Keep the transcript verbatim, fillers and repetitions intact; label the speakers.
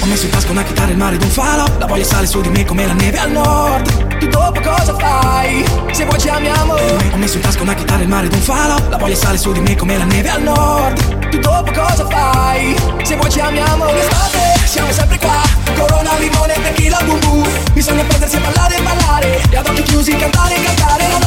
Speaker 1: messo in tasca una chitarra e il mare ed un falo. La voglia sale su di me come la neve al nord. Tu dopo cosa fai? Se vuoi ci amiamo. Ho messo in tasca una chitarra e il mare ed un falo. La voglia sale su di me come la neve al nord. Tu dopo cosa fai? Se vuoi ci amiamo. In estate siamo sempre qua. Corona, limone, tequila, bum bum. Bisogna prendersi a ballare e ballare. E ad occhi chiusi cantare e cantare.